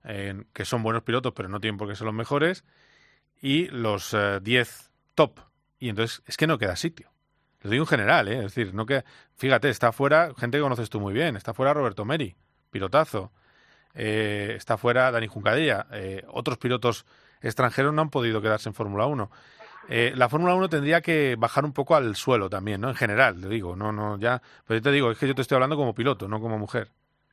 buenos pilotos, pero no tienen por qué ser los mejores, y los 10 top. Y entonces es que no queda sitio. Lo digo en general, es decir, no queda. Fíjate, está fuera gente que conoces tú muy bien. Está fuera Roberto Meri, pilotazo. Está fuera Dani Juncadella. Otros pilotos extranjeros no han podido quedarse en Fórmula 1. La Fórmula 1 tendría que bajar un poco al suelo también, ¿no? En general, te digo, no ya. Pero yo te digo, es que yo te estoy hablando como piloto, no como mujer.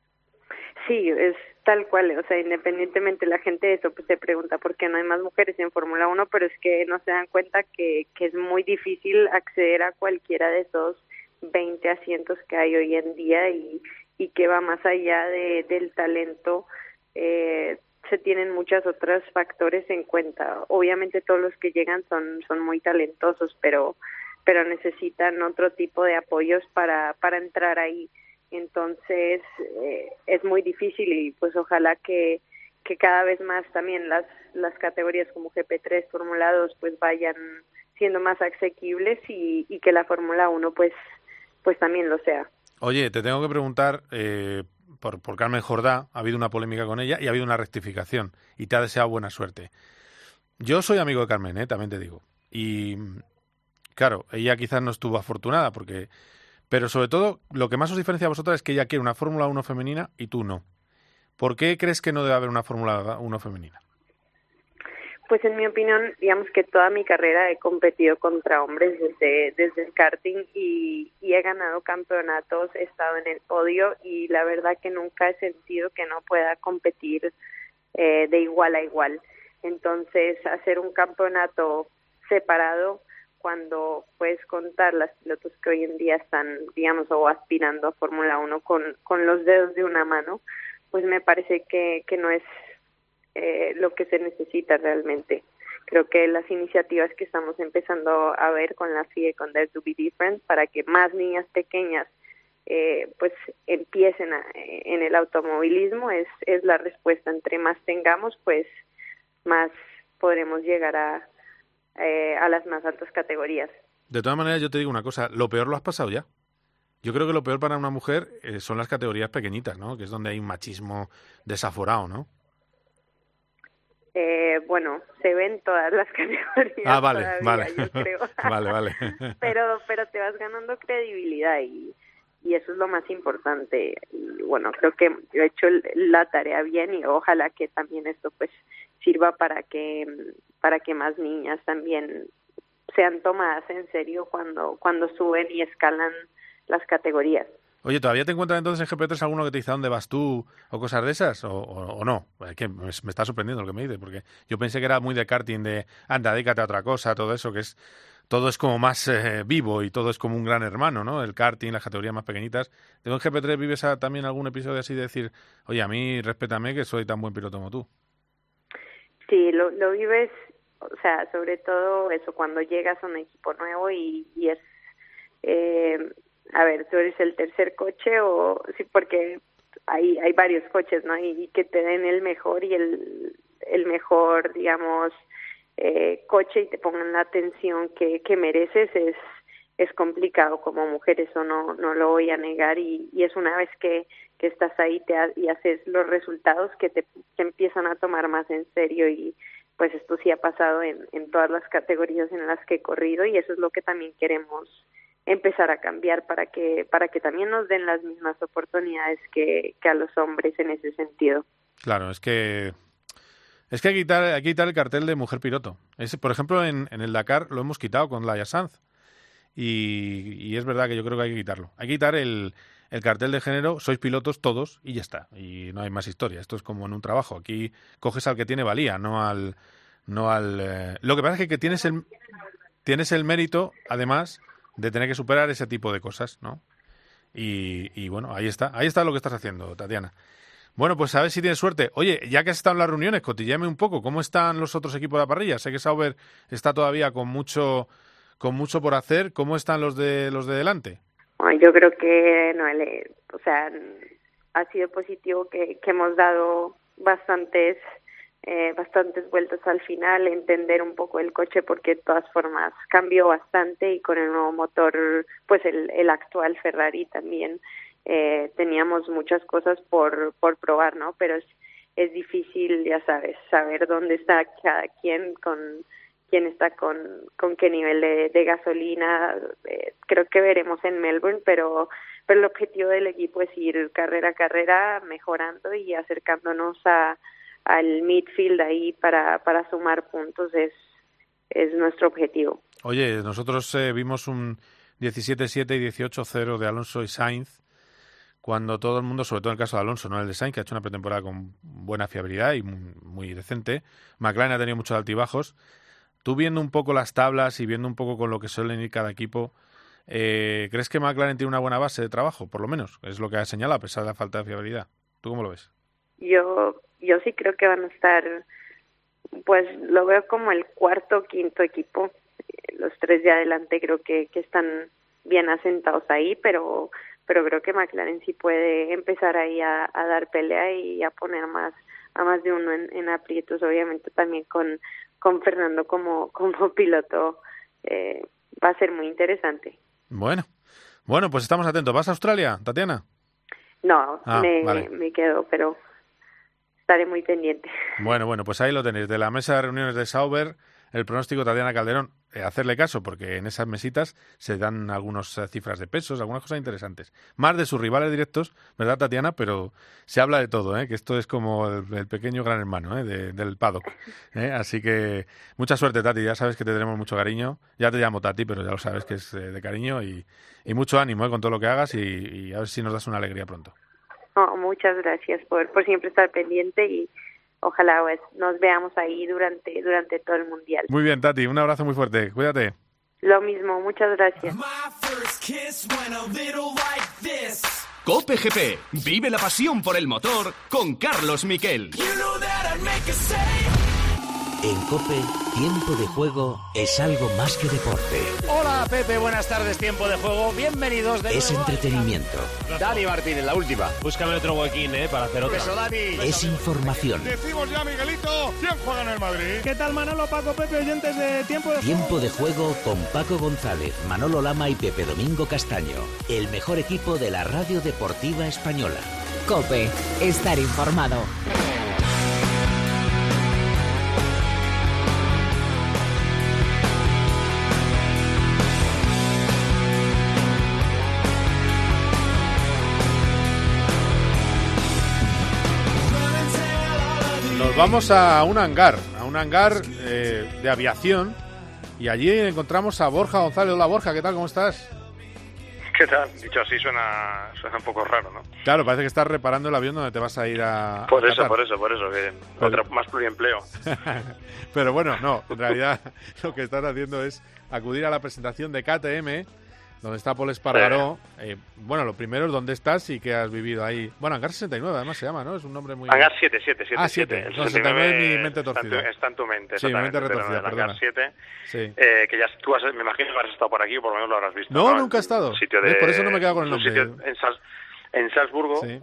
Sí, es tal cual, o sea, independientemente la gente de eso pues se pregunta por qué no hay más mujeres en Fórmula 1, pero es que no se dan cuenta que es muy difícil acceder a cualquiera de esos 20 asientos que hay hoy en día, y que va más allá del talento. Se tienen muchos otros factores en cuenta. Obviamente todos los que llegan son muy talentosos, pero necesitan otro tipo de apoyos para entrar ahí. Entonces es muy difícil, y pues ojalá que cada vez más también las categorías como GP3, Fórmula 2 pues vayan siendo más asequibles, y que la Fórmula 1 pues también lo sea. Oye, te tengo que preguntar por Carmen Jordá. Ha habido una polémica con ella y ha habido una rectificación, y te ha deseado buena suerte. Yo soy amigo de Carmen, también te digo, y claro, ella quizás no estuvo afortunada pero sobre todo, lo que más os diferencia a vosotras es que ella quiere una Fórmula 1 femenina y tú no. ¿Por qué crees que no debe haber una Fórmula 1 femenina? Pues en mi opinión, digamos que toda mi carrera he competido contra hombres desde el karting, y he ganado campeonatos, he estado en el podio, y la verdad que nunca he sentido que no pueda competir de igual a igual. Entonces, hacer un campeonato separado, cuando puedes contar las pilotos que hoy en día están, digamos, o aspirando a Fórmula 1 con los dedos de una mano, pues me parece que no es lo que se necesita realmente. Creo que las iniciativas que estamos empezando a ver con la FIA y con Dare to Be Different, para que más niñas pequeñas pues empiecen en el automovilismo, es la respuesta. Entre más tengamos, pues más podremos llegar a las más altas categorías. De todas maneras, yo te digo una cosa, lo peor lo has pasado ya. Yo creo que lo peor para una mujer son las categorías pequeñitas, ¿no? Que es donde hay un machismo desaforado, ¿no? Bueno, se ven todas las categorías. Ah, vale, todavía, vale. Yo creo. Vale. Pero te vas ganando credibilidad, y eso es lo más importante. Y bueno, creo que yo he hecho la tarea bien, y ojalá que también esto pues sirva para que más niñas también sean tomadas en serio cuando suben y escalan las categorías. Oye, ¿todavía te encuentras entonces en GP3 alguno que te dice dónde vas tú o cosas de esas? ¿O no? Es que me está sorprendiendo lo que me dices, porque yo pensé que era muy de karting, de anda, dedícate a otra cosa, todo eso, todo es como más vivo y todo es como un gran hermano, ¿no? El karting, las categorías más pequeñitas. ¿En GP3 vives también algún episodio así de decir, oye, a mí respétame que soy tan buen piloto como tú? Sí, lo vives, o sea, sobre todo eso, cuando llegas a un equipo nuevo y es... a ver, tú eres el tercer coche o sí, porque hay varios coches, ¿no? Y que te den el mejor y el mejor, digamos, coche y te pongan la atención que mereces es complicado como mujer, eso no lo voy a negar y es una vez que estás ahí y haces los resultados que te empiezan a tomar más en serio y pues esto sí ha pasado en todas las categorías en las que he corrido y eso es lo que también queremos empezar a cambiar para que también nos den las mismas oportunidades que a los hombres en ese sentido. Claro, es que hay que quitar el cartel de mujer piloto. Por ejemplo, en el Dakar lo hemos quitado con Laia Sanz y es verdad que yo creo que hay que quitarlo. Hay que quitar el cartel de género, sois pilotos todos y ya está. Y no hay más historia. Esto es como en un trabajo. Aquí coges al que tiene valía, no al lo que pasa es que tienes el mérito, además, de tener que superar ese tipo de cosas, ¿no? Y bueno, ahí está lo que estás haciendo, Tatiana. Bueno, pues a ver si tienes suerte. Oye, ya que has estado en las reuniones, cotilleame un poco, ¿cómo están los otros equipos de la parrilla? Sé que Sauber está todavía con mucho por hacer. ¿Cómo están los de delante? Bueno, yo creo que o sea, ha sido positivo que hemos dado bastantes vueltas al final, entender un poco el coche porque de todas formas cambió bastante y con el nuevo motor, pues el actual Ferrari también teníamos muchas cosas por probar, ¿no? Pero es difícil, ya sabes, saber dónde está cada quien, quién está con qué nivel de gasolina. Creo que veremos en Melbourne, pero el objetivo del equipo es ir carrera a carrera mejorando y acercándonos al midfield ahí para sumar puntos es nuestro objetivo. Oye, nosotros vimos un 17-7 y 18-0 de Alonso y Sainz cuando todo el mundo, sobre todo en el caso de Alonso, no el de Sainz, que ha hecho una pretemporada con buena fiabilidad y muy decente. McLaren ha tenido muchos altibajos. Tú viendo un poco las tablas y viendo un poco con lo que suelen ir cada equipo, ¿crees que McLaren tiene una buena base de trabajo? Por lo menos, es lo que ha señalado a pesar de la falta de fiabilidad. ¿Tú cómo lo ves? Yo sí creo que van a estar, pues lo veo como el cuarto, quinto equipo. Los tres de adelante creo que están bien asentados ahí, pero creo que McLaren sí puede empezar ahí a dar pelea y a poner a más de uno en aprietos, obviamente también con Fernando como piloto va a ser muy interesante. Bueno, pues estamos atentos. ¿Vas a Australia, Tatiana? No, vale. me quedo, pero estaré muy pendiente. Bueno, pues ahí lo tenéis. De la mesa de reuniones de Sauber, el pronóstico de Tatiana Calderón. Hacerle caso, porque en esas mesitas se dan algunas cifras de pesos, algunas cosas interesantes. Más de sus rivales directos, ¿verdad, Tatiana? Pero se habla de todo, que esto es como el pequeño gran hermano del paddock. Así que mucha suerte, Tati. Ya sabes que te tenemos mucho cariño. Ya te llamo Tati, pero ya lo sabes que es de cariño y mucho ánimo con todo lo que hagas y a ver si nos das una alegría pronto. Oh, muchas gracias por siempre estar pendiente y ojalá pues, nos veamos ahí durante todo el Mundial. Muy bien, Tati, un abrazo muy fuerte. Cuídate. Lo mismo, muchas gracias. COPE GP. Vive la pasión por el motor con Carlos Miquel. En COPE, tiempo de juego es algo más que deporte. Hola, Pepe, buenas tardes, tiempo de juego. Bienvenidos de Es nuevo. entretenimiento. Dani Martínez, la última. Búscame otro huequín, para hacer otra. Beso, Dani. Es información. Decimos ya, Miguelito, ¿quién juega en el Madrid? ¿Qué tal, Manolo, Paco, Pepe, oyentes de Tiempo de Juego? Tiempo de juego con Paco González, Manolo Lama y Pepe Domingo Castaño. El mejor equipo de la radio deportiva española. COPE. Estar informado. Nos vamos a un hangar de aviación, y allí encontramos a Borja González. Hola Borja, ¿qué tal? ¿Cómo estás? ¿Qué tal? Dicho así suena un poco raro, ¿no? Claro, parece que estás reparando el avión donde te vas a ir a Por eso, que más pluriempleo. Pero bueno, no, en realidad lo que estás haciendo es acudir a la presentación de KTM, donde está Pol Espargaró. Bueno, lo primero es dónde estás y qué has vivido ahí. Bueno, Hangar 69 además se llama, ¿no? Es un nombre muy... Hangar 7. Ah, 7. No, 69 es mi mente torcida. Está en tu mente, sí, mi mente retorcida, perdona. Hangar 7, sí. Que ya tú me imagino que has estado por aquí, o por lo menos lo habrás visto. No, nunca he estado. Por eso no me he quedado con el nombre. Un sitio en Salzburgo, sí.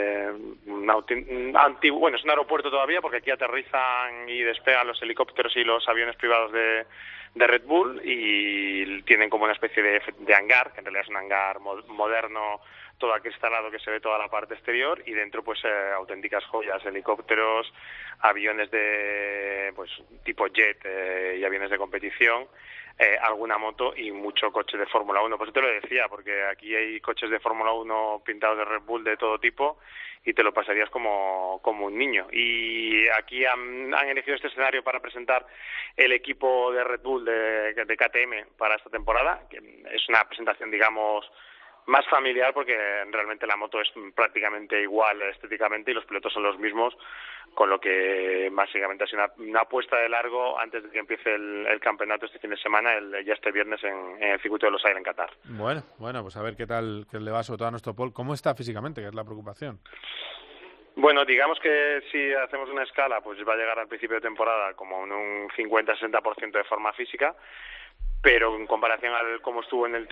Bueno, es un aeropuerto todavía, porque aquí aterrizan y despegan los helicópteros y los aviones privados de Red Bull, y tienen como una especie de hangar, que en realidad es un hangar moderno, todo acristalado, que se ve toda la parte exterior, y dentro pues auténticas joyas, helicópteros, aviones de pues tipo jet y aviones de competición, alguna moto y mucho coche de Fórmula 1. Pues yo te lo decía, porque aquí hay coches de Fórmula 1 pintados de Red Bull de todo tipo, y te lo pasarías como un niño. Y aquí han elegido este escenario para presentar el equipo de Red Bull de KTM para esta temporada, que es una presentación, digamos, más familiar, porque realmente la moto es prácticamente igual estéticamente y los pilotos son los mismos, con lo que básicamente ha sido una apuesta de largo antes de que empiece el campeonato este fin de semana, ya este viernes en el circuito de Los Aires en Qatar. Bueno, pues a ver qué tal que le va sobre todo a nuestro Pol. ¿Cómo está físicamente, que es la preocupación? Bueno, digamos que si hacemos una escala, pues va a llegar al principio de temporada como en un 50-60% de forma física, pero en comparación al cómo estuvo en el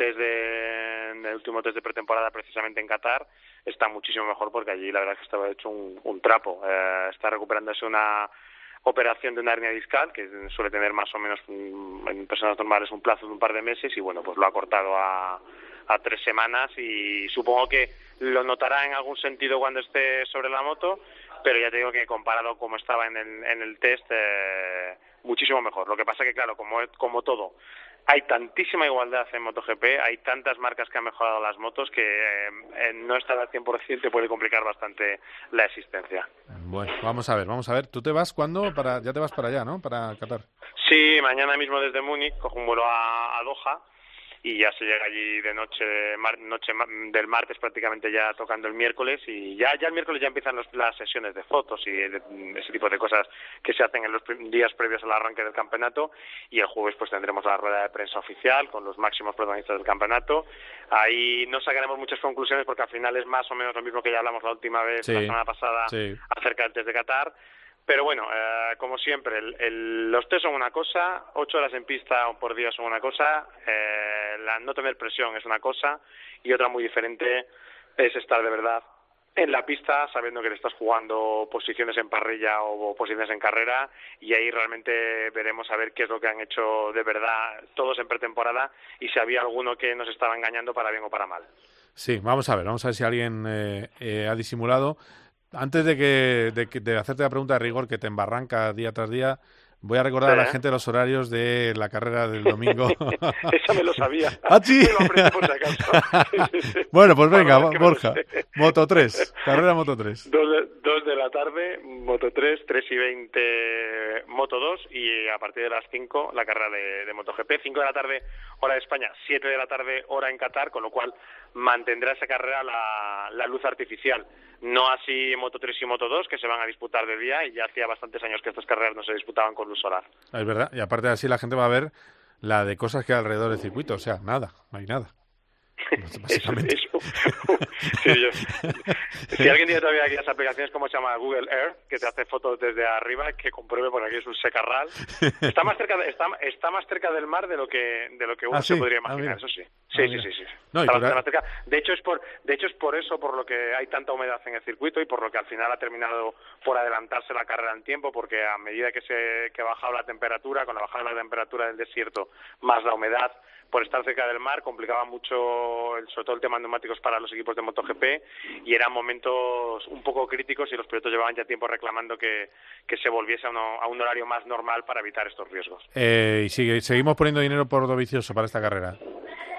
último test de pretemporada precisamente en Qatar, está muchísimo mejor, porque allí la verdad es que estaba hecho un trapo. Está recuperándose una operación de una hernia discal, que suele tener más o menos en personas normales un plazo de un par de meses, y bueno, pues lo ha cortado a 3 semanas, y supongo que lo notará en algún sentido cuando esté sobre la moto, pero ya te digo que comparado como estaba en el test, muchísimo mejor. Lo que pasa que, claro, como todo, hay tantísima igualdad en MotoGP, hay tantas marcas que han mejorado las motos, que no estar al 100% te puede complicar bastante la existencia. Bueno, vamos a ver. ¿Tú te vas cuándo? Ya te vas para allá, ¿no? Para Qatar. Sí, mañana mismo desde Múnich cojo un vuelo a Doha, y ya se llega allí de noche del martes, prácticamente ya tocando el miércoles, y ya el miércoles ya empiezan las sesiones de fotos y ese tipo de cosas que se hacen en los días previos al arranque del campeonato, y el jueves pues tendremos la rueda de prensa oficial con los máximos protagonistas del campeonato. Ahí no sacaremos muchas conclusiones, porque al final es más o menos lo mismo que ya hablamos la última vez, la semana pasada, acerca del test de Qatar. Pero bueno, como siempre, los test son una cosa, 8 horas en pista por día son una cosa, no tener presión es una cosa, y otra muy diferente es estar de verdad en la pista sabiendo que te estás jugando posiciones en parrilla o posiciones en carrera, y ahí realmente veremos a ver qué es lo que han hecho de verdad todos en pretemporada, y si había alguno que nos estaba engañando para bien o para mal. Sí, vamos a ver si alguien ha disimulado. Antes de hacerte la pregunta de rigor que te embarranca día tras día, voy a recordar a la gente los horarios de la carrera del domingo. Eso me lo sabía. ¿Ah, sí? Me lo aprendí por si acaso. Bueno, pues venga, Borja. Moto 3, carrera Moto 3. 2 de la tarde, Moto 3, 3:20 Moto 2, y a partir de las 5 la carrera de MotoGP. 5 de la tarde, hora de España, 7 de la tarde, hora en Qatar, con lo cual mantendrá esa carrera la luz artificial. No así Moto 3 y Moto 2, que se van a disputar de día, y ya hacía bastantes años que estas carreras no se disputaban con luz solar. Es verdad, y aparte así la gente va a ver la de cosas que hay alrededor del circuito, o sea, nada, no hay nada. Básicamente. Si alguien tiene todavía aquellas aplicaciones, como se llama Google Earth, que te hace fotos desde arriba, que compruebe, por aquí es un secarral. Está más cerca del mar de lo que uno se podría imaginar, eso sí. Sí. No, está más cerca. De hecho es por eso por lo que hay tanta humedad en el circuito, y por lo que al final ha terminado por adelantarse la carrera en tiempo, porque a medida que bajaba la temperatura, con la bajada de la temperatura del desierto más la humedad, por estar cerca del mar, complicaba mucho, sobre todo el tema de neumáticos para los equipos de MotoGP, y eran momentos un poco críticos, y los pilotos llevaban ya tiempo reclamando que se volviese a un horario más normal para evitar estos riesgos. Y seguimos poniendo dinero por Dovizioso para esta carrera.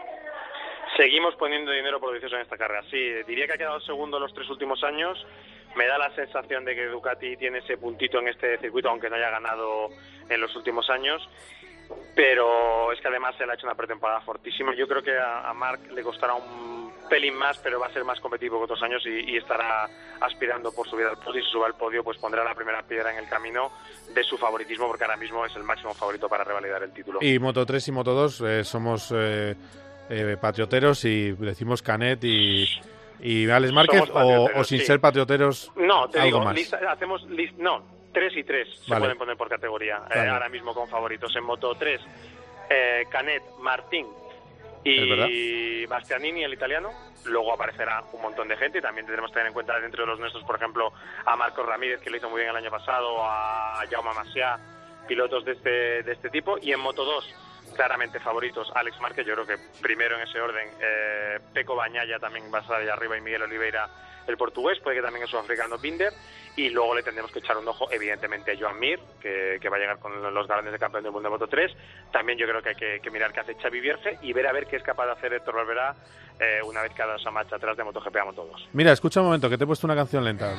Seguimos poniendo dinero por Dovizioso en esta carrera, sí. Diría que ha quedado segundo los 3 últimos años, Me da la sensación de que Ducati tiene ese puntito en este circuito, aunque no haya ganado en los últimos años. Pero es que además él ha hecho una pretemporada fortísima. Yo creo que a Marc le costará un pelín más, pero va a ser más competitivo que otros años y estará aspirando por subir al podio. Y si sube al podio, pues pondrá la primera piedra en el camino de su favoritismo, porque ahora mismo es el máximo favorito para revalidar el título. Y Moto 3 y Moto 2 somos patrioteros y decimos Canet y Alex Márquez, o sin ser patrioteros. No, te algo digo, más. hacemos 3 y 3 se pueden poner por categoría. Vale. Ahora mismo con favoritos en Moto 3, Canet, Martín y Bastianini, el italiano. Luego aparecerá un montón de gente y también tendremos que tener en cuenta dentro de los nuestros, por ejemplo, a Marcos Ramírez, que lo hizo muy bien el año pasado, a Jaume Massià, pilotos de este tipo. Y en Moto 2, claramente favoritos, Alex Márquez, yo creo que primero en ese orden, Pecco Bagnaia también va a estar ahí arriba, y Miguel Oliveira, el portugués, puede que también el sudafricano Binder, y luego le tendremos que echar un ojo evidentemente a Joan Mir, que va a llegar con los galones de campeón del mundo de Moto 3. También yo creo que hay que mirar qué hace Xavi Vierge y ver a ver qué es capaz de hacer Héctor Barberá una vez que ha dado esa marcha atrás de MotoGP a Moto 2. Mira, escucha un momento, que te he puesto una canción lenta.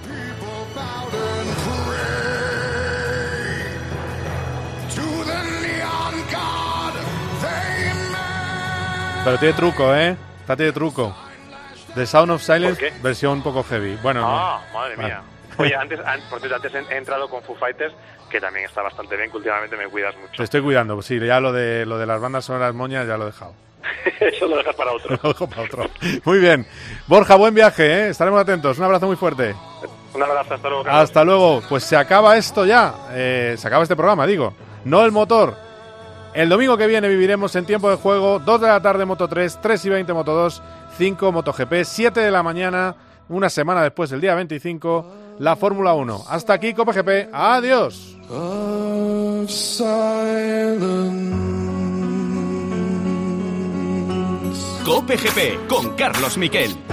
Pero tiene truco, Esta tiene truco. The Sound of Silence, versión un poco heavy. Bueno, madre mía. Oye, antes he entrado con Foo Fighters, que también está bastante bien, que últimamente me cuidas mucho. Te estoy cuidando, sí, ya lo de las bandas sonoras moñas ya lo he dejado. Eso lo dejas para otro. Lo dejo para otro. Muy bien. Borja, buen viaje, estaremos atentos. Un abrazo muy fuerte. Un abrazo, hasta luego, Carlos. Hasta luego. Pues se acaba esto ya. Se acaba este programa, digo. No el motor. El domingo que viene viviremos en tiempo de juego, 2 de la tarde Moto 3, 3 y 20 Moto 2, 5 MotoGP, 7 de la mañana, una semana después, el día 25, la Fórmula 1. Hasta aquí, Cope GP. ¡Adiós! Cope GP con Carlos Miquel.